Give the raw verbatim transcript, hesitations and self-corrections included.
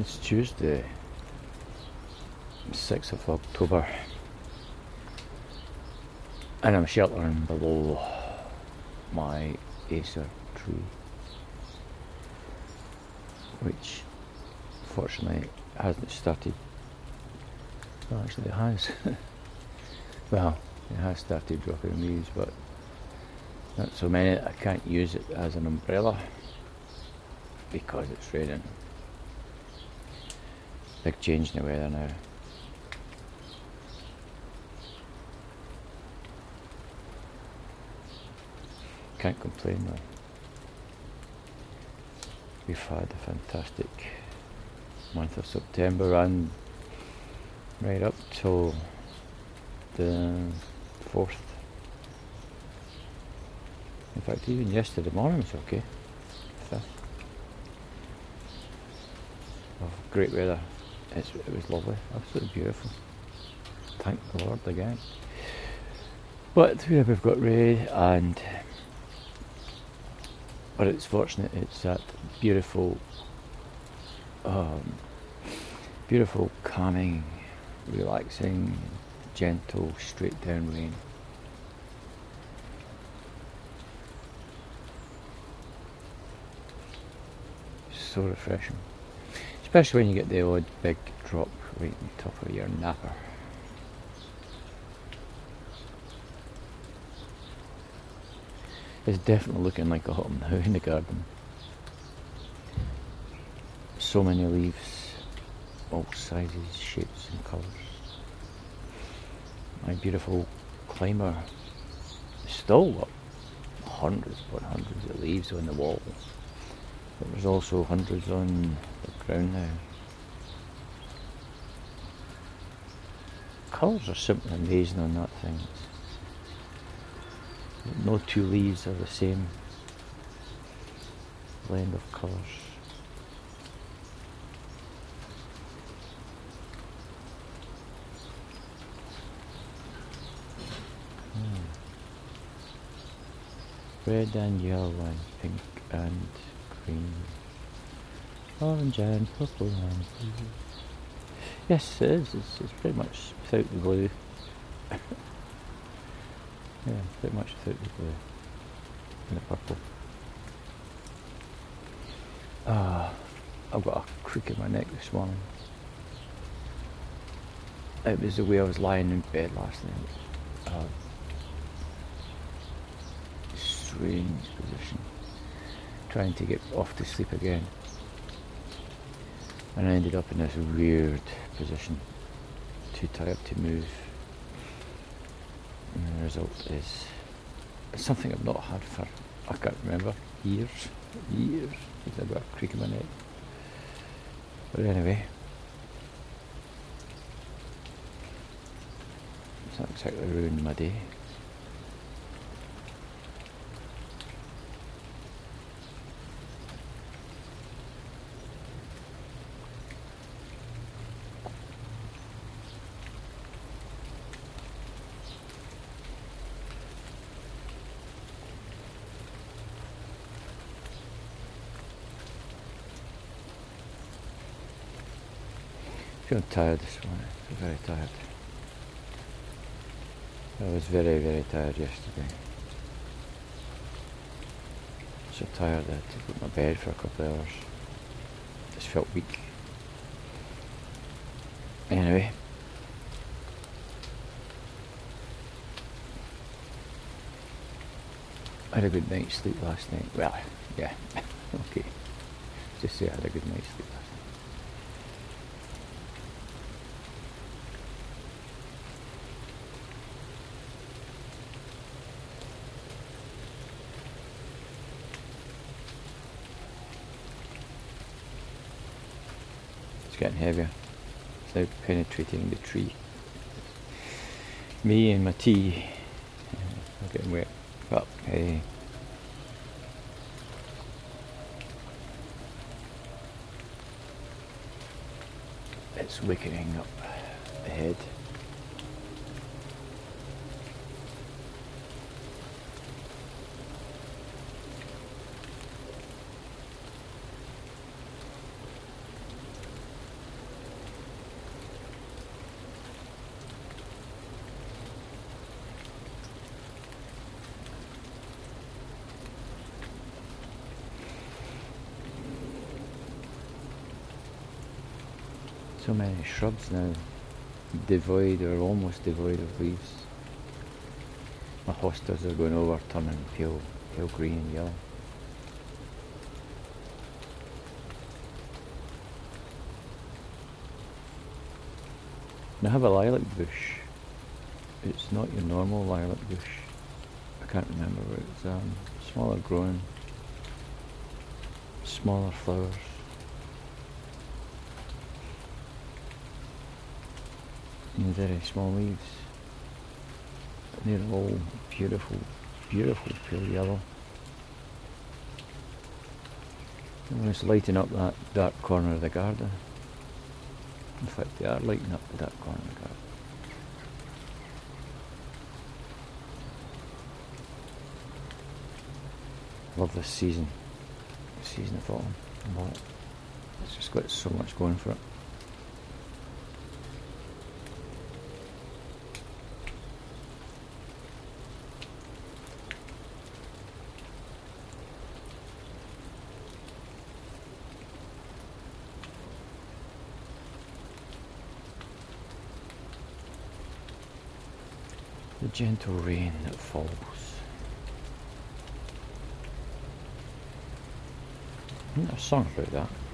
It's Tuesday, sixth of October, and I'm sheltering below my Acer tree, which fortunately hasn't started. Well, actually it has. Well, it has started dropping leaves, but not so many that I can't use it as an umbrella because it's raining. Big change in the weather now. Can't complain though. We've had a fantastic month of September and right up till the fourth. In fact, even yesterday morning was okay. Fifth. Oh, great weather. It's, it was lovely, absolutely beautiful. Thank the Lord again. But here we've got Ray, and but it's fortunate it's that beautiful, um, beautiful, calming, relaxing, gentle, straight down rain. So refreshing. Especially when you get the odd big drop right on top of your napper. It's definitely looking like autumn now in the garden. So many leaves, all sizes, shapes and colours. My beautiful climber is still got hundreds upon hundreds of leaves on the wall. But there's also hundreds on the ground now. Colours are simply amazing on that thing. No two leaves are the same blend of colours. Hmm. Red and yellow and pink and green, orange and purple and blue. Yes, it is. It's, it's pretty much without the blue. Yeah, pretty much without the blue and the purple. Ah, I've got a creak in my neck this morning. It was the way I was lying in bed last night. Uh, strange position. Trying to get off to sleep again, and I ended up in this weird position, too tired to move, and the result is something I've not had for, I can't remember, years, years, I've got a creak in my neck. But anyway, it's not exactly ruined my day. I feel tired this morning, I feel very tired. I was very, very tired yesterday. So tired that I had to go to my bed for a couple of hours. Just felt weak. Anyway. I had a good night's sleep last night. Well, yeah, okay. Just say I had a good night's sleep last night. It's getting heavier. It's now penetrating the tree. Me and my tea are getting wet. But hey. It's wakening up ahead. So many shrubs now, devoid or almost devoid of leaves. My hostas are going over, turning pale, pale green and yellow. And I have a lilac bush. It's not your normal lilac bush. I can't remember, but it's um, smaller growing, smaller flowers. And very small leaves. And they're all beautiful, beautiful pale yellow. And it's lighting up that dark corner of the garden. In fact, they are lighting up the dark corner of the garden. Love this season, the season of autumn. I love it. It's just got so much going for it. The gentle rain that falls. Isn't there a song about that?